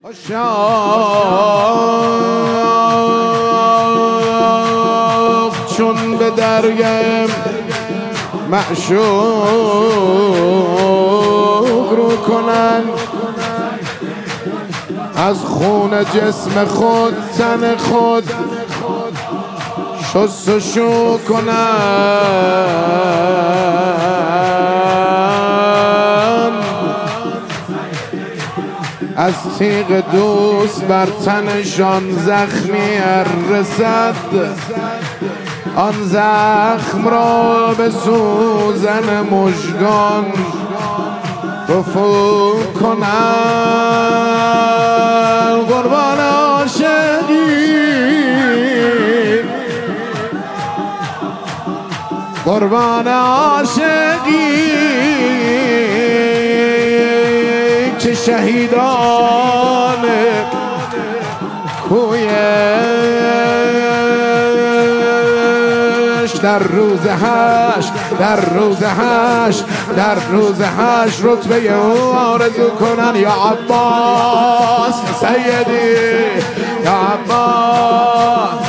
عاشق چون به درگم معشوق رو کنن، از خون جسم خود تن خود شستشو کنن، از تیغ دوست بر تنشان زخمی رسد، آن زخم را به سوزن مژگان رفو کنند. قربان عاشقی، قربان عاشقی که شهیدان کویش در روز حشر، در روز حشر، در روز حشر رتبه او آرزو کنن. یا عباس سیدی، یا عباس،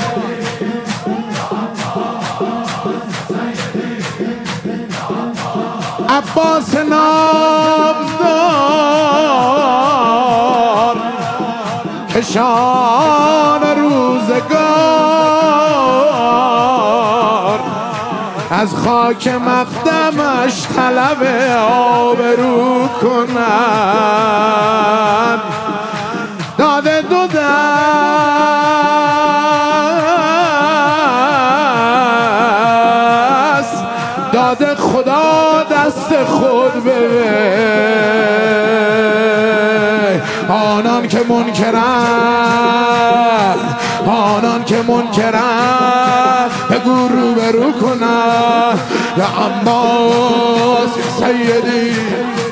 عباس نامدار کشان روزگار، از خاک مقدمش طلب آبرو کنن. داده دو دست داده خدا دست خود به آنان که منکرند، آنان که منکرند بگو روبرو کنند. یا عباس سیدی،